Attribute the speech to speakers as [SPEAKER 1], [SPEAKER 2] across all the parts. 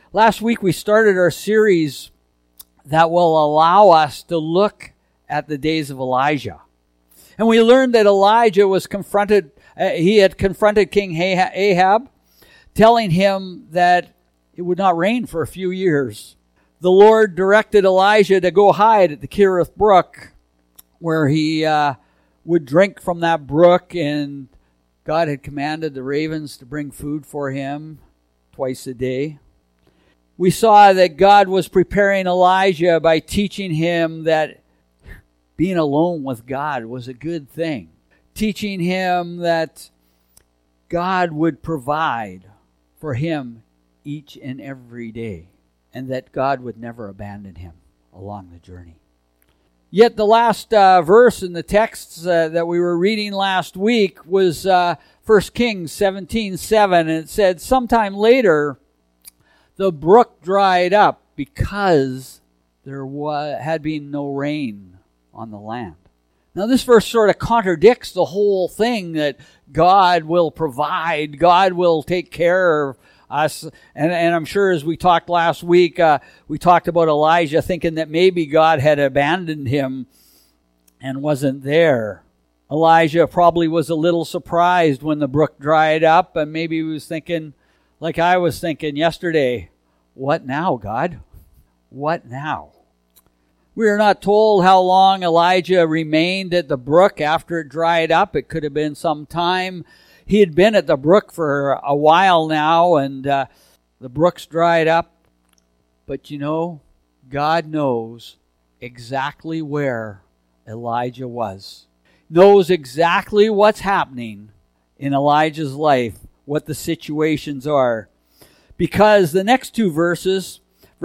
[SPEAKER 1] Last week we started our series that will allow us to look at the days of Elijah. And we learned that Elijah was confronted, he had confronted King Ahab, telling him that it would not rain for a few years. The Lord directed Elijah to go hide at the Kerith Brook, where he would drink from that brook, and God had commanded the ravens to bring food for him twice a day. We saw that God was preparing Elijah by teaching him that being alone with God was a good thing. Teaching him that God would provide for him each and every day, and that God would never abandon him along the journey. Yet the last verse in the texts that we were reading last week was 1 Kings 17:7, and it said, sometime later, the brook dried up because there had been no rain on the land. Now this verse sort of contradicts the whole thing that God will provide, God will take care of us. And I'm sure as we talked last week, we talked about Elijah thinking that maybe God had abandoned him and wasn't there. Elijah probably was a little surprised when the brook dried up, and maybe he was thinking, like I was thinking yesterday, what now, God? What now? We are not told how long Elijah remained at the brook after it dried up. It could have been some time. He had been at the brook for a while now, and the brook's dried up. But you know, God knows exactly where Elijah was. Knows exactly what's happening in Elijah's life, what the situations are. Because the next two verses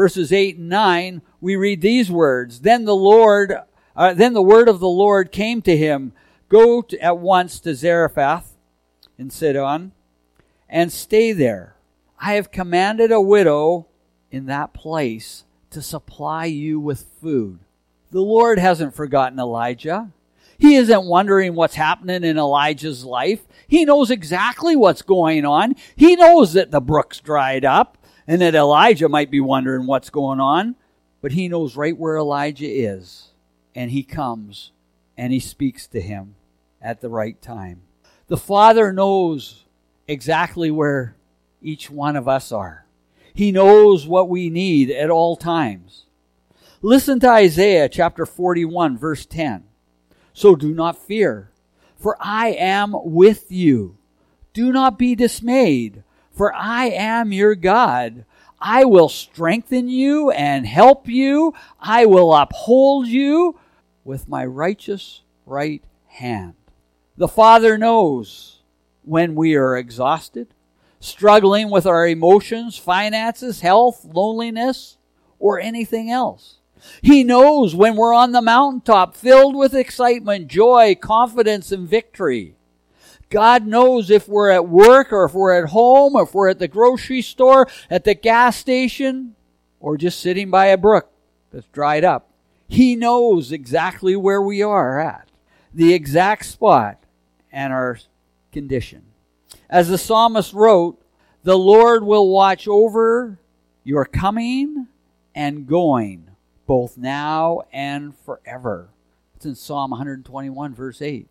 [SPEAKER 1] 8 and 9, we read these words. Then the word of the Lord came to him, go at once to Zarephath in Sidon, and stay there. I have commanded a widow in that place to supply you with food. The Lord hasn't forgotten Elijah. He isn't wondering what's happening in Elijah's life. He knows exactly what's going on. He knows that the brook's dried up and that Elijah might be wondering what's going on. But he knows right where Elijah is. And he comes and he speaks to him at the right time. The Father knows exactly where each one of us are. He knows what we need at all times. Listen to Isaiah chapter 41, verse 10. So do not fear, for I am with you. Do not be dismayed, for I am your God. I will strengthen you and help you. I will uphold you with my righteous right hand. The Father knows when we are exhausted, struggling with our emotions, finances, health, loneliness, or anything else. He knows when we're on the mountaintop, filled with excitement, joy, confidence, and victory. God knows if we're at work or if we're at home or if we're at the grocery store, at the gas station, or just sitting by a brook that's dried up. He knows exactly where we are at, the exact spot and our condition. As the psalmist wrote, the Lord will watch over your coming and going, both now and forever. It's in Psalm 121, verse 8.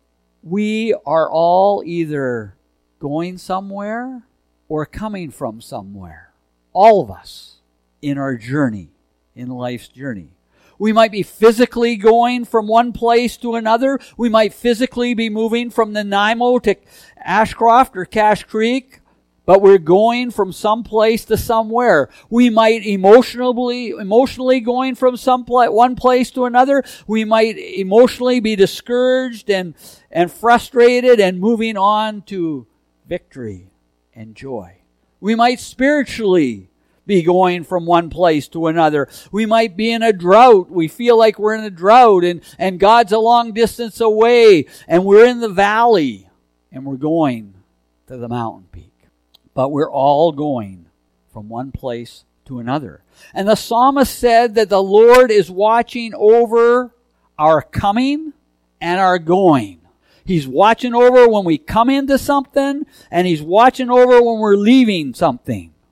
[SPEAKER 1] We are all either going somewhere or coming from somewhere. All of us in our journey, in life's journey. We might be physically going from one place to another. We might physically be moving from Nanaimo to Ashcroft or Cache Creek. But we're going from some place to somewhere. We might emotionally going from one place to another. We might emotionally be discouraged and frustrated and moving on to victory and joy. We might spiritually be going from one place to another. We might be in a drought. We feel like we're in a drought and God's a long distance away and we're in the valley and we're going to the mountain peak. But we're all going from one place to another. And the psalmist said that the Lord is watching over our coming and our going. He's watching over when we come into something, and He's watching over when we're leaving something.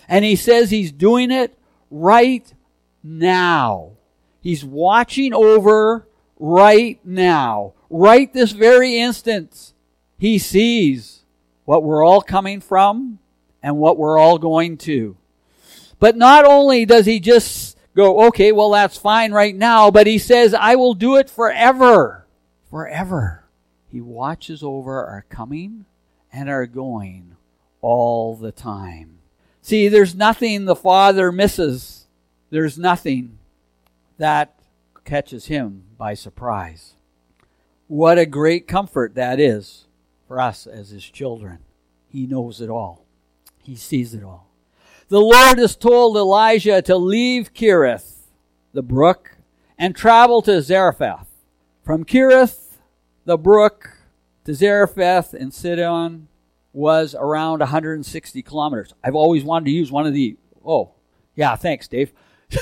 [SPEAKER 1] And he says he's doing it right now. He's watching over right now. Right this very instant. He sees what we're all coming from and what we're all going to. But not only does he just go, okay, well, that's fine right now, but he says, I will do it forever. Forever. He watches over our coming and our going all the time. See, there's nothing the Father misses. There's nothing that catches him by surprise. What a great comfort that is for us as his children. He knows it all. He sees it all. The Lord has told Elijah to leave Kerith, the brook, and travel to Zarephath. From Kerith, the brook, to Zarephath in Sidon was around 160 kilometers. I've always wanted to use one of the... Oh, yeah, thanks, Dave.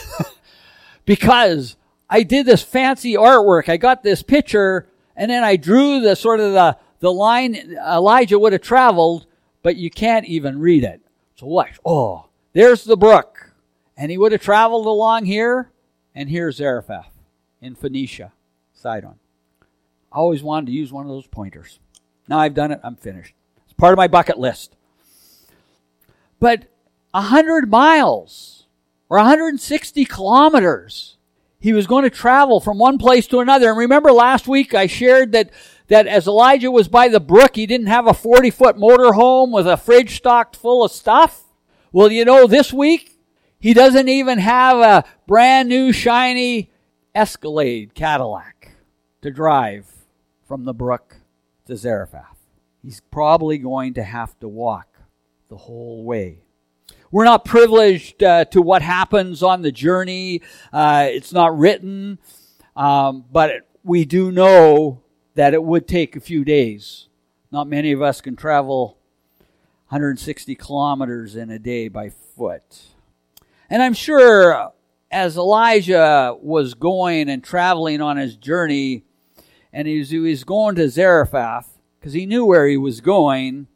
[SPEAKER 1] Because I did this fancy artwork. I got this picture, and then I drew the sort of the line Elijah would have traveled, but you can't even read it. So what? Oh, there's the brook. And he would have traveled along here, and here's Zarephath in Phoenicia, Sidon. I always wanted to use one of those pointers. Now I've done it. I'm finished. It's part of my bucket list. But 100 miles or 160 kilometers, he was going to travel from one place to another. And remember last week I shared that as Elijah was by the brook, he didn't have a 40-foot motorhome with a fridge stocked full of stuff. Well, you know, this week, he doesn't even have a brand new shiny Escalade Cadillac to drive from the brook to Zarephath. He's probably going to have to walk the whole way. We're not privileged to what happens on the journey. It's not written, but we do know that it would take a few days. Not many of us can travel 160 kilometers in a day by foot. And I'm sure as Elijah was going and traveling on his journey, and he was going to Zarephath, because he knew where he was going,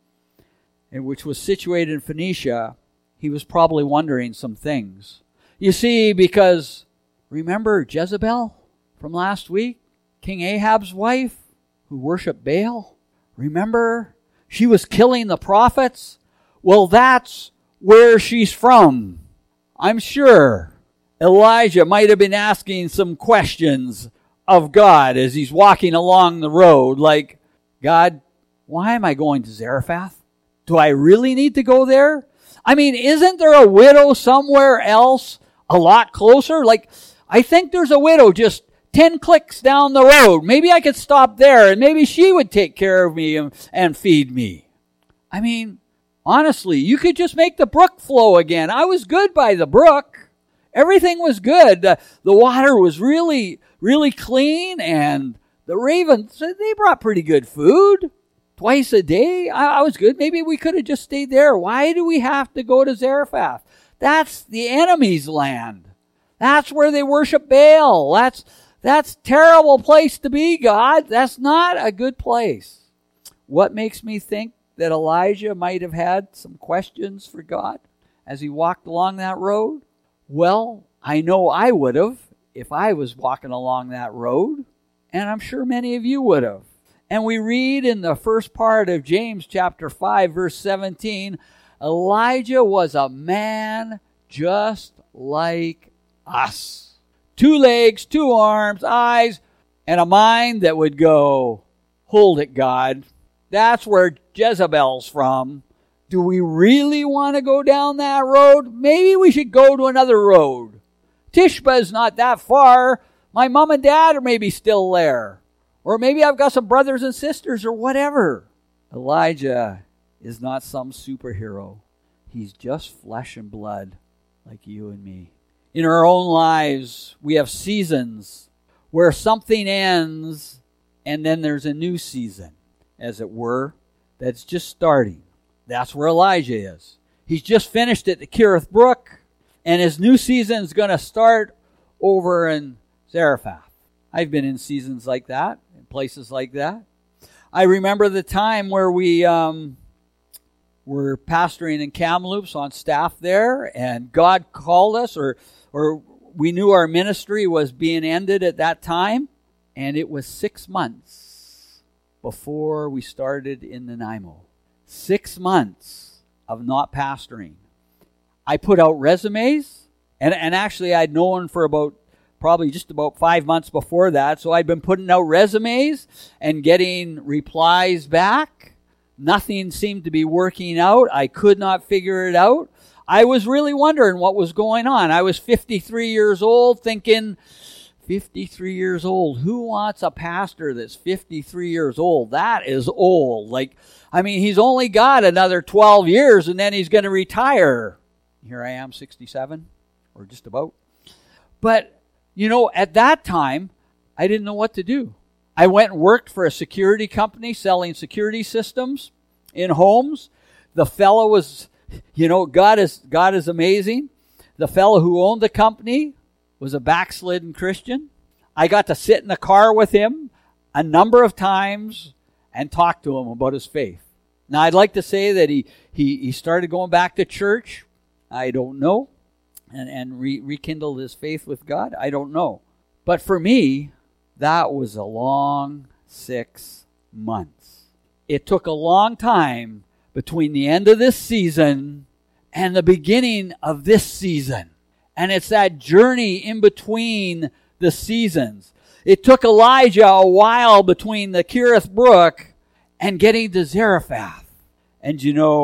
[SPEAKER 1] and which was situated in Phoenicia, he was probably wondering some things. You see, because remember Jezebel from last week? King Ahab's wife who worshiped Baal? Remember? She was killing the prophets. Well, that's where she's from. I'm sure Elijah might have been asking some questions of God as he's walking along the road, like, God, why am I going to Zarephath? Do I really need to go there? I mean, isn't there a widow somewhere else a lot closer? Like, I think there's a widow just 10 clicks down the road. Maybe I could stop there and maybe she would take care of me and feed me. I mean, honestly, you could just make the brook flow again. I was good by the brook. Everything was good. The water was really, really clean, and the ravens, they brought pretty good food. Twice a day. I was good. Maybe we could have just stayed there. Why do we have to go to Zarephath? That's the enemy's land. That's where they worship Baal. That's terrible place to be, God. That's not a good place. What makes me think that Elijah might have had some questions for God as he walked along that road? Well, I know I would have if I was walking along that road, and I'm sure many of you would have. And we read in the first part of James chapter 5, verse 17, Elijah was a man just like us. 2 legs, 2 arms, eyes, and a mind that would go, hold it, God. That's where Jezebel's from. Do we really want to go down that road? Maybe we should go to another road. Tishba's not that far. My mom and dad are maybe still there. Or maybe I've got some brothers and sisters or whatever. Elijah is not some superhero. He's just flesh and blood like you and me. In our own lives, we have seasons where something ends and then there's a new season, as it were, that's just starting. That's where Elijah is. He's just finished at the Kerith Brook, and his new season is going to start over in Zarephath. I've been in seasons like that, in places like that. I remember the time where we were pastoring in Kamloops on staff there, and God called us, or we knew our ministry was being ended at that time, and it was 6 months before we started in Nanaimo. 6 months of not pastoring. I put out resumes, and actually I'd known for probably just about 5 months before that, so I'd been putting out resumes and getting replies back. Nothing seemed to be working out. I could not figure it out. I was really wondering what was going on. I was 53 years old, thinking, 53 years old, who wants a pastor that's 53 years old? That is old. He's only got another 12 years and then he's going to retire. Here I am, 67, or just about. But, at that time, I didn't know what to do. I went and worked for a security company selling security systems in homes. The fellow was, God is amazing. The fellow who owned the company was a backslidden Christian. I got to sit in the car with him a number of times and talk to him about his faith. Now, I'd like to say that he started going back to church. I don't know. And rekindled his faith with God. I don't know. But for me, that was a long 6 months. It took a long time between the end of this season and the beginning of this season. And it's that journey in between the seasons. It took Elijah a while between the Kerith Brook and getting to Zarephath. And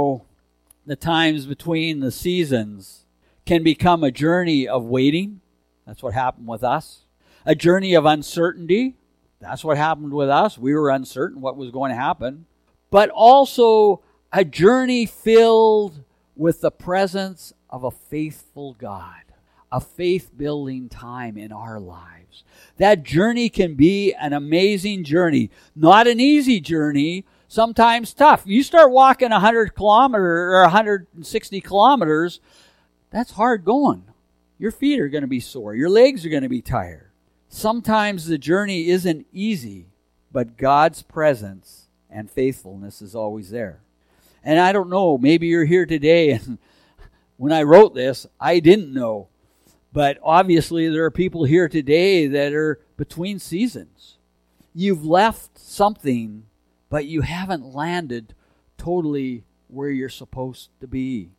[SPEAKER 1] the times between the seasons can become a journey of waiting. That's what happened with us. A journey of uncertainty. That's what happened with us. We were uncertain what was going to happen. But also a journey filled with the presence of a faithful God. A faith-building time in our lives. That journey can be an amazing journey. Not an easy journey. Sometimes tough. You start walking 100 kilometers or 160 kilometers, that's hard going. Your feet are going to be sore. Your legs are going to be tired. Sometimes the journey isn't easy, but God's presence and faithfulness is always there. And I don't know, maybe you're here today, and when I wrote this, I didn't know. But obviously there are people here today that are between seasons. You've left something, but you haven't landed totally where you're supposed to be.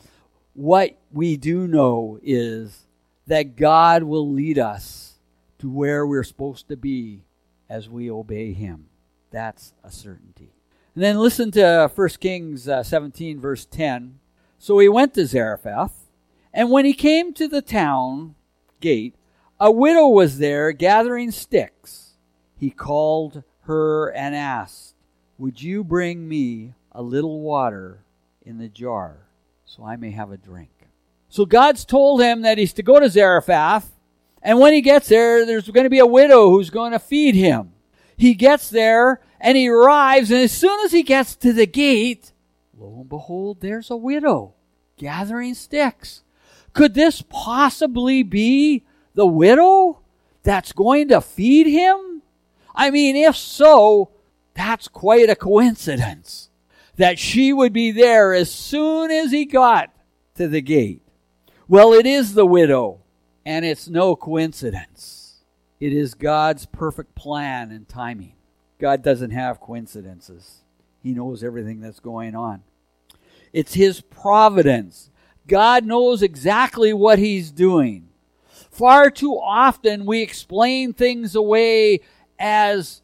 [SPEAKER 1] What we do know is that God will lead us to where we're supposed to be as we obey Him. That's a certainty. And then listen to 1 Kings 17, verse 10. So he went to Zarephath, and when he came to the town gate, a widow was there gathering sticks. He called her and asked, "Would you bring me a little water in the jar so I may have a drink?" So God's told him that he's to go to Zarephath, and when he gets there, there's going to be a widow who's going to feed him. He gets there, and he arrives, and as soon as he gets to the gate, lo and behold, there's a widow gathering sticks. Could this possibly be the widow that's going to feed him? I mean, if so, that's quite a coincidence that she would be there as soon as he got to the gate. Well, it is the widow, and it's no coincidence. It is God's perfect plan and timing. God doesn't have coincidences. He knows everything that's going on. It's His providence. God knows exactly what He's doing. Far too often we explain things away as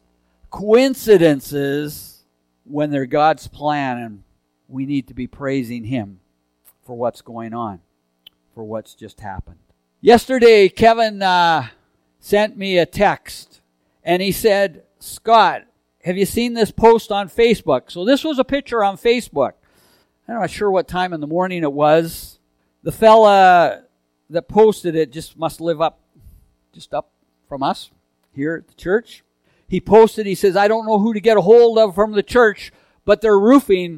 [SPEAKER 1] coincidences when they're God's plan, and we need to be praising Him for what's going on, for what's just happened. Yesterday, Kevin sent me a text, and he said, "Scott, have you seen this post on Facebook?" So this was a picture on Facebook. I'm not sure what time in the morning it was. The fella that posted it just must live up from us here at the church. He posted, he says, "I don't know who to get a hold of from the church, but their roofing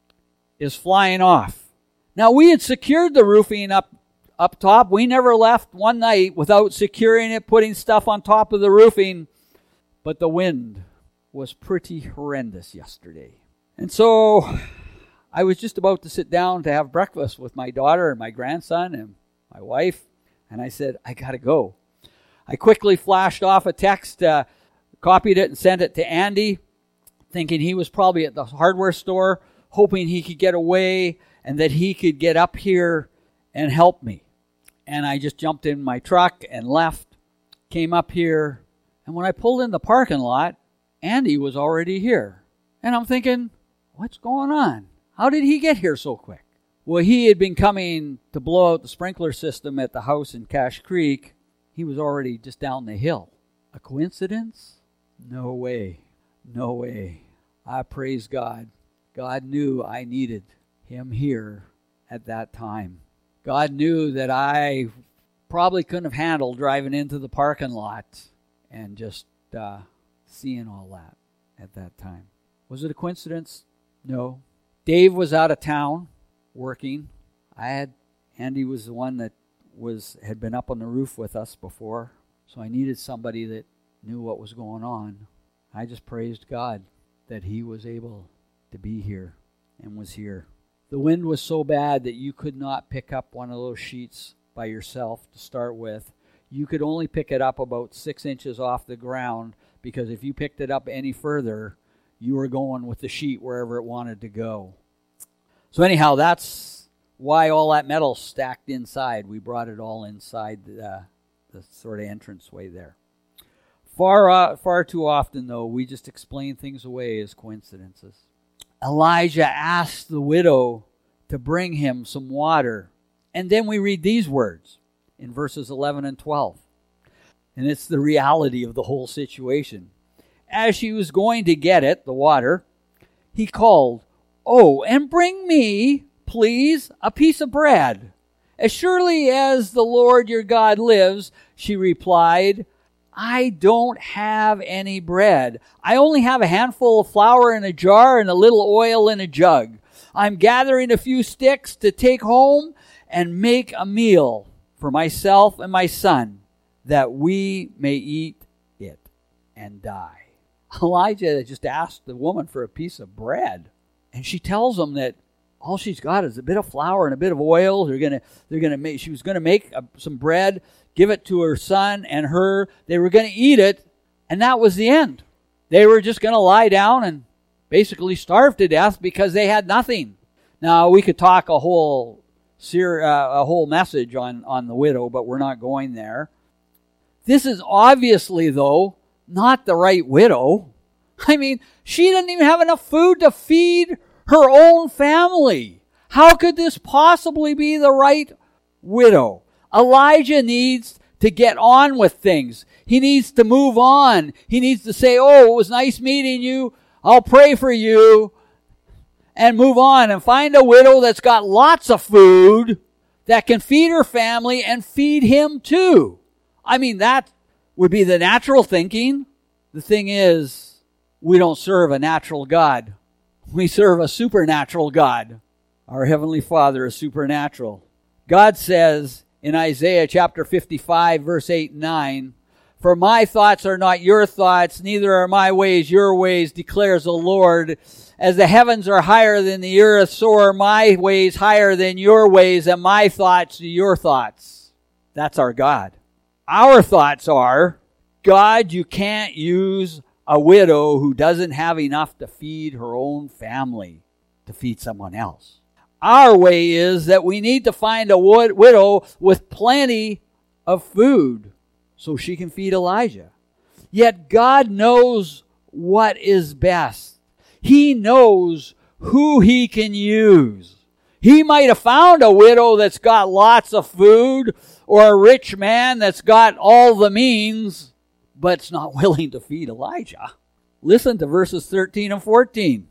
[SPEAKER 1] is flying off." Now, we had secured the roofing up top. We never left one night without securing it, putting stuff on top of the roofing. But the wind was pretty horrendous yesterday. And so I was just about to sit down to have breakfast with my daughter and my grandson and my wife, and I said, I got to go. I quickly flashed off a text, copied it and sent it to Andy, thinking he was probably at the hardware store, hoping he could get away and that he could get up here and help me. And I just jumped in my truck and left, came up here, and when I pulled in the parking lot, Andy was already here. And I'm thinking, what's going on? How did he get here so quick? Well, he had been coming to blow out the sprinkler system at the house in Cache Creek. He was already just down the hill. A coincidence? No way. No way. I praise God. God knew I needed him here at that time. God knew that I probably couldn't have handled driving into the parking lot and just seeing all that at that time. Was it a coincidence? No. Dave was out of town working. Andy was the one that had been up on the roof with us before, so I needed somebody that knew what was going on. I just praised God that he was able to be here and was here. The wind was so bad that you could not pick up one of those sheets by yourself to start with. You could only pick it up about 6 inches off the ground, because if you picked it up any further, you were going with the sheet wherever it wanted to go. So anyhow, that's why all that metal stacked inside. We brought it all inside the sort of entranceway there. Far too often, though, we just explain things away as coincidences. Elijah asked the widow to bring him some water. And then we read these words in verses 11 and 12. And it's the reality of the whole situation. As she was going to get it, the water, he called, "Oh, and bring me, please, a piece of bread." "As surely as the Lord your God lives," she replied, "I don't have any bread. I only have a handful of flour in a jar and a little oil in a jug. I'm gathering a few sticks to take home and make a meal for myself and my son, that we may eat it and die." Elijah just asked the woman for a piece of bread, and she tells him that all she's got is a bit of flour and a bit of oil. She was going to make some bread, give it to her son and her. They were going to eat it, and that was the end. They were just going to lie down and basically starve to death because they had nothing. Now, we could talk a whole message on the widow, but we're not going there. This is obviously, though, not the right widow. I mean, she didn't even have enough food to feed her own family. How could this possibly be the right widow? Elijah needs to get on with things. He needs to move on. He needs to say, "Oh, it was nice meeting you. I'll pray for you," and move on and find a widow that's got lots of food that can feed her family and feed him too. I mean, that would be the natural thinking. The thing is, we don't serve a natural God. We serve a supernatural God. Our Heavenly Father is supernatural. God says in Isaiah chapter 55, verse 8 and 9, "For my thoughts are not your thoughts, neither are my ways your ways, declares the Lord. As the heavens are higher than the earth, so are my ways higher than your ways, and my thoughts are your thoughts." That's our God. Our thoughts are, God, you can't use a widow who doesn't have enough to feed her own family to feed someone else. Our way is that we need to find a widow with plenty of food so she can feed Elijah. Yet God knows what is best. He knows who he can use. He might have found a widow that's got lots of food, or a rich man that's got all the means, but it's not willing to feed Elijah. Listen to verses 13 and 14.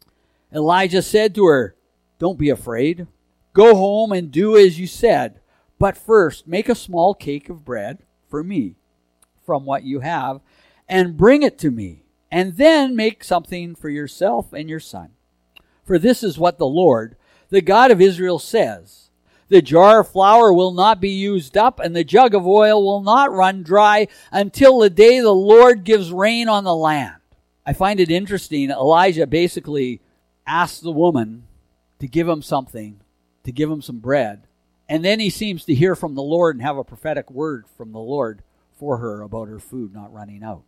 [SPEAKER 1] Elijah said to her, "Don't be afraid. Go home and do as you said. But first, make a small cake of bread for me from what you have, and bring it to me. And then make something for yourself and your son. For this is what the Lord, the God of Israel, says. The jar of flour will not be used up, and the jug of oil will not run dry until the day the Lord gives rain on the land." I find it interesting. Elijah basically asked the woman to give him something, to give him some bread. And then he seems to hear from the Lord and have a prophetic word from the Lord for her about her food not running out.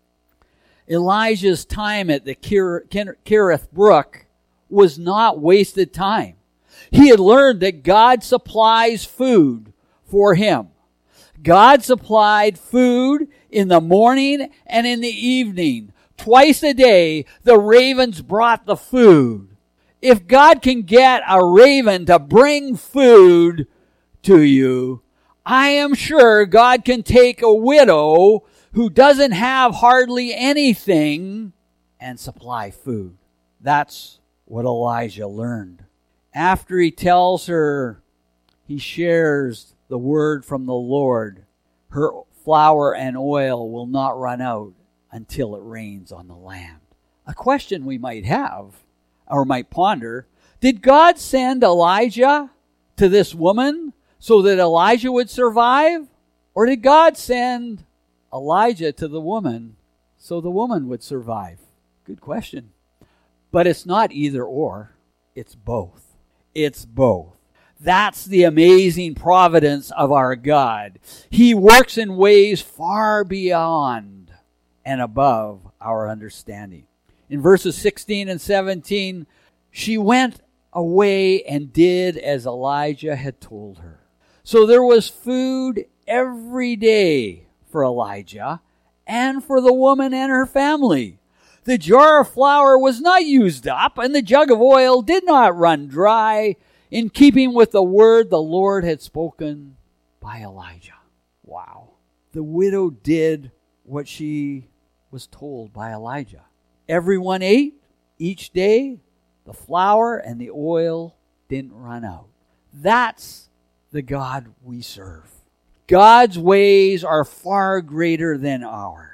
[SPEAKER 1] Elijah's time at the Kerith Brook was not wasted time. He had learned that God supplies food for him. God supplied food in the morning and in the evening. Twice a day, the ravens brought the food. If God can get a raven to bring food to you, I am sure God can take a widow who doesn't have hardly anything and supply food. That's what Elijah learned. After he tells her, he shares the word from the Lord. Her flour and oil will not run out until it rains on the land. A question we might have, or might ponder, did God send Elijah to this woman so that Elijah would survive? Or did God send Elijah to the woman so the woman would survive? Good question. But it's not either or. It's both. It's both. That's the amazing providence of our God. He works in ways far beyond and above our understanding. In verses 16 and 17, she went away and did as Elijah had told her. So there was food every day for Elijah and for the woman and her family. The jar of flour was not used up, and the jug of oil did not run dry, in keeping with the word the Lord had spoken by Elijah. Wow. The widow did what she was told by Elijah. Everyone ate each day. The flour and the oil didn't run out. That's the God we serve. God's ways are far greater than ours.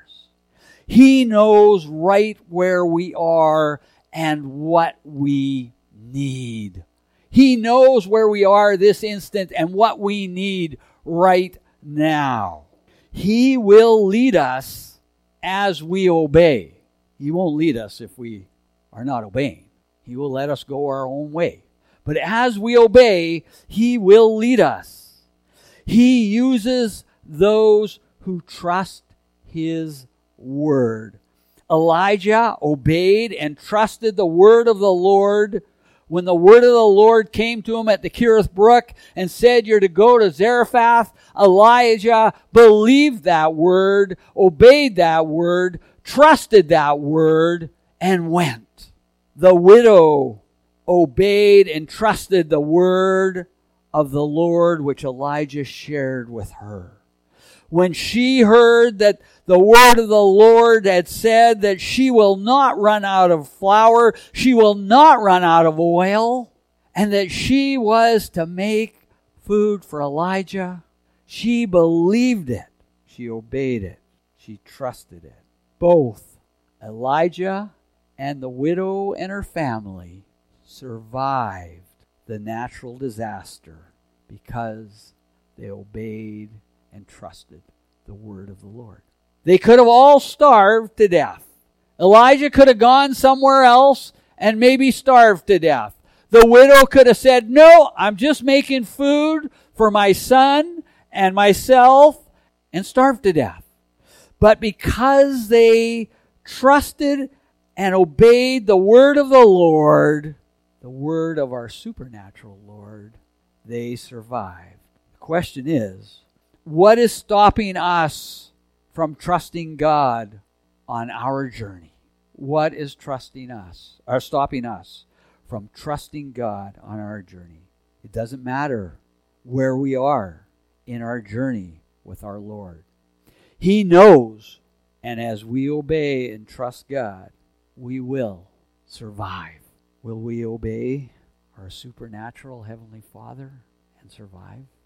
[SPEAKER 1] He knows right where we are and what we need. He knows where we are this instant and what we need right now. He will lead us as we obey. He won't lead us if we are not obeying. He will let us go our own way. But as we obey, He will lead us. He uses those who trust His word. Elijah obeyed and trusted the word of the Lord. When the word of the Lord came to him at the Kerith Brook and said, "You're to go to Zarephath," Elijah believed that word, obeyed that word, trusted that word, and went. The widow obeyed and trusted the word of the Lord which Elijah shared with her. When she heard that the word of the Lord had said that she will not run out of flour, she will not run out of oil, and that she was to make food for Elijah, she believed it. She obeyed it. She trusted it. Both Elijah and the widow and her family survived the natural disaster because they obeyed and trusted the word of the Lord. They could have all starved to death. Elijah could have gone somewhere else and maybe starved to death. The widow could have said, "No, I'm just making food for my son and myself," and starved to death. But because they trusted and obeyed the word of the Lord, the word of our supernatural Lord, they survived. The question is, what is stopping us from trusting God on our journey? What is stopping us from trusting God on our journey? It doesn't matter where we are in our journey with our Lord. He knows, and as we obey and trust God, we will survive. Will we obey our supernatural Heavenly Father and survive?